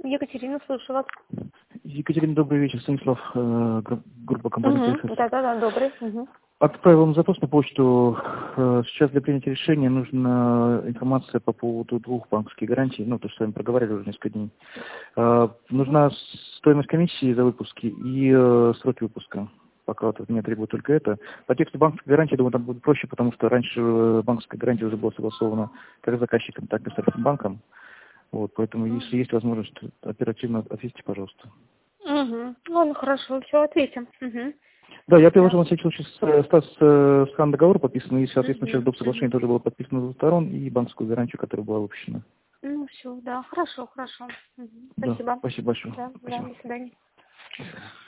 Екатерина, слушаю вас. Екатерина, добрый вечер. Станислав, группа компании ТСС. Да, добрый. Отправил вам запрос на почту. Сейчас для принятия решения нужна информация по поводу 2 банковских гарантий, то, что с вами проговаривали уже несколько дней. Нужна стоимость комиссии за выпуски и сроки выпуска. Пока вот от меня требует только это. По тексту банковской гарантии, я думаю, там будет проще, потому что раньше банковская гарантия уже была согласована как с заказчиком, так и с банком. Поэтому, если есть возможность, оперативно ответьте, пожалуйста. Ладно, хорошо, все, ответим. Да, я приложил на всякий случай скан договора подписан, и, соответственно, сейчас доп. Соглашение тоже было подписано с двух сторон, и банковскую гарантию, которая была выпущена. Все, да, хорошо. Да, Спасибо. спасибо большое. Да, Спасибо. до свидания.